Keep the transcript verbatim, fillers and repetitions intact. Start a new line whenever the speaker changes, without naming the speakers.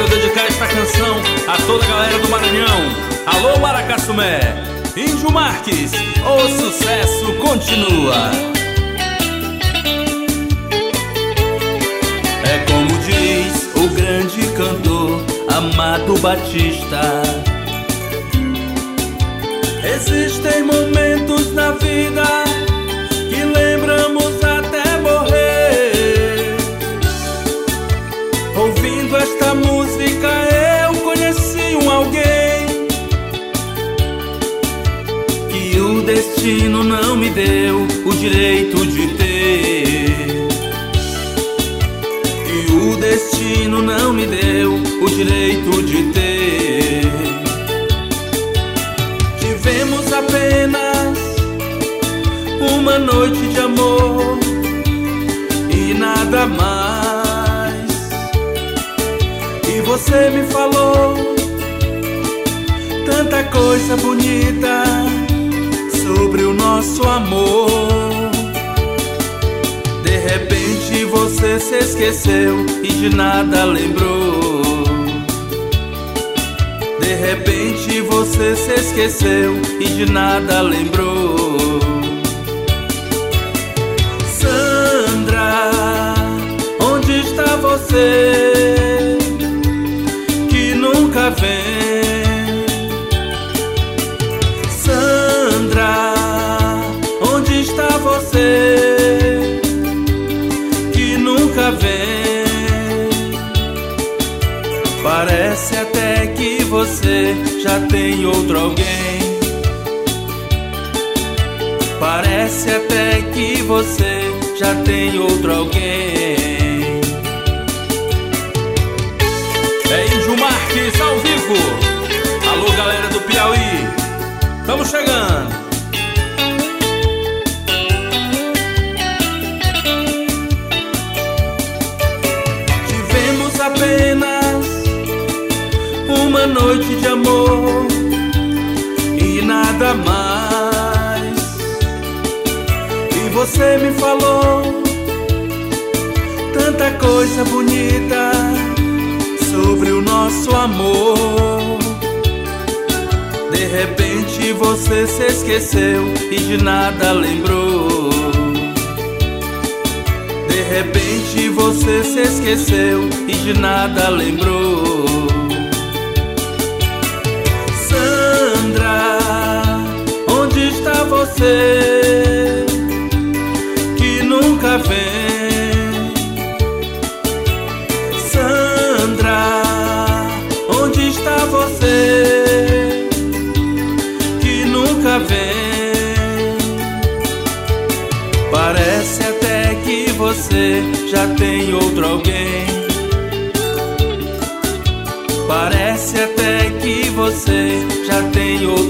quero dedicar esta canção a toda a galera do Maranhão. Alô Maracassumé, Índio Marques, o sucesso continua. É como diz o grande cantor Amado Batista: existem momentos na vida que lembramos até morrer. Ouvindo esta música eu conheci um alguém que o destino não me deu o direito de ter. Que o destino não me deu o direito de ter. Tivemos apenas uma noite de amor e nada mais. E você me falou tanta coisa bonita sobre o nosso amor. De repente você se esqueceu e de nada lembrou. De repente você se esqueceu e de nada lembrou. Sandra, onde está você que nunca vem? Sandra, onde está você que nunca vem? Parece até que você já tem outro alguém. Parece até que você já tem outro alguém. É Índio Marques ao vivo. Alô galera do Piauí, estamos chegando. Tivemos apenas uma noite de amor e nada mais. E você me falou tanta coisa bonita sobre o nosso amor. De repente você se esqueceu e de nada lembrou. De repente você se esqueceu e de nada lembrou. Sandra, onde está você que nunca vem? Sandra, onde está você que nunca vem? Parece até que você já tem outro alguém. Parece até que você já tem outro